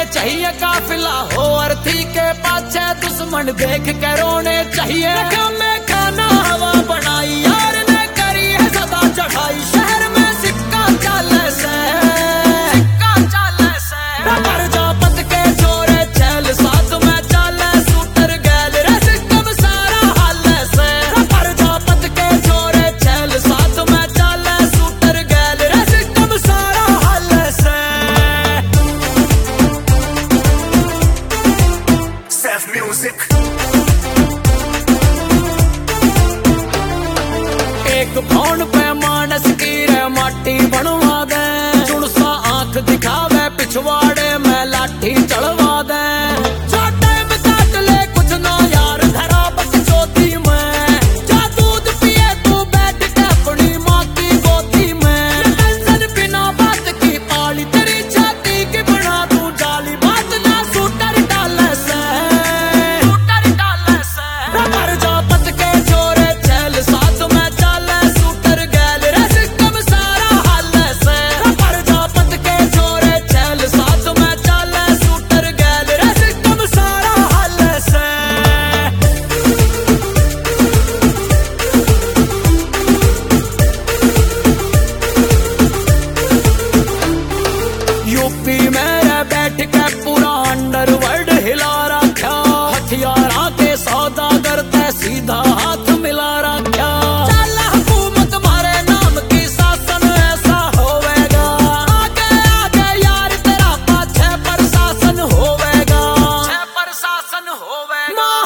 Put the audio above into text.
चाहिए काफिला हो अर्थी के पाछे दुश्मन देख के रोने चाहिए। में खाना हवा बनाई यार ने करी है सदा चढ़ाई शहर में सिक्का चाले से पर जापत के छोरे चल साथ में चाले सूटर गैल रे कब सारा हाल से पर जापत के छोरे चल साथ में चाले सूटर गैल रे कब सारा हाल से। Self music एक फोन पे मानस की रे माटी बनवा दे चुनसा आंख दिखावे पिछवाड़े में लाठी चढ़वा दे छोटे में काट ले कुछ ना यार धरा बक चौथी में जा दूध पिए तू बैठ के अपनी माँ की गोदी में टेंशन बिना बात की पाली तेरी छाती की बना तू जाली बात ना सूटर डाले से पर जापत के छोरे चल साथ में चाले सूटर गैल रे कब सारा हाल से पर जापत के छोरे चल साथ में चाले सूटर गैल रे कब सारा हाल से। यूपी में बैठ के पूरा अंडरवर्ल्ड हिला रखा हथियारा के सौदागर ते सीधा हाथ मिला रखा चल हुकूमत मारे नाम की शासन ऐसा होवेगा आगे आगे यार तेरा पाछे प्रशासन होवेगा